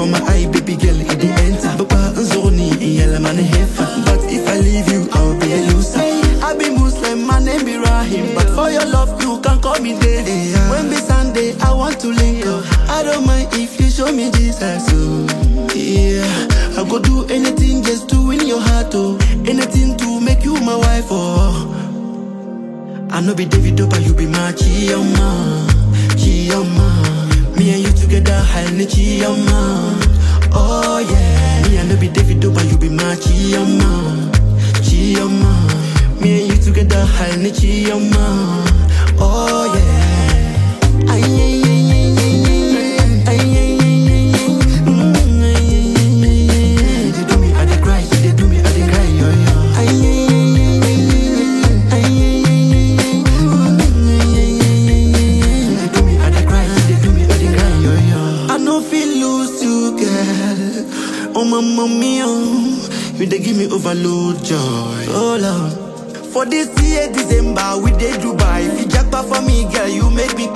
my eye, baby girl, it dey enter. Papa Nzoni, yalla man hefa. But if I leave you, I'll be a loser. I be Muslim, my name be Rahim. But for your love, you can call me Daddy. When be Sunday, I want to link up. I don't mind if you show me Jesus. Oh, yeah, I go do anything just to win your heart. Oh, anything to make you my wife. Oh, I know be David, but you be my Chioma, Chioma. Me and you together, high ne Chioma. Oh yeah, me and no be David, but you be my Chioma, Chioma. Me and you together, high ne Chioma. Oh yeah. Ay, ay, ay, ay, ay, ay, ay, ay, ay. They do me, I dey cry. They do me, I dey cry. Yo, yo. Ay, ay, ay, ay, ay, ay, ay. They do me, I dey cry. They do me, I dey cry. Yo, yo. I no feel lose you, girl. Oh, my mommy, oh, you dey give me overload joy. Oh, Lord. For this year, December, we dey Dubai. If you jackpot for me, girl, you make me